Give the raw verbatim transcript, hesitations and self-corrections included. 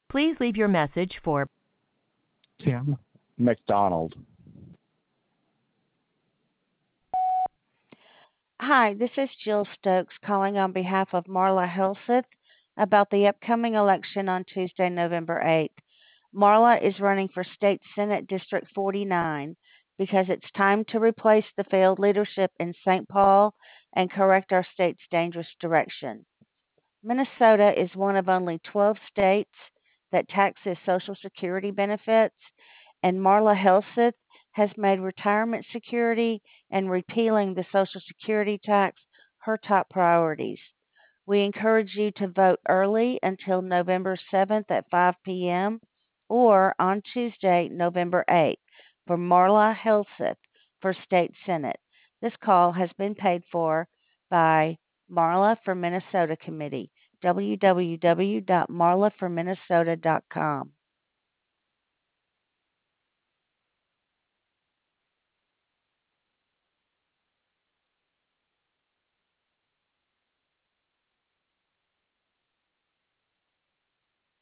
Please leave your message for Tim McDonald. Hi, this is Jill Stokes calling on behalf of Marla Helseth about the upcoming election on Tuesday, November eighth. Marla is running for State Senate District forty-nine because it's time to replace the failed leadership in Saint Paul and correct our state's dangerous direction. Minnesota is one of only twelve states that taxes Social Security benefits, and Marla Helseth has made retirement security and repealing the Social Security tax her top priorities. We encourage you to vote early until November seventh at five p.m. or on Tuesday, November eighth for Marla Helseth for State Senate. This call has been paid for by Marla for Minnesota Committee, w w w dot marla for minnesota dot com.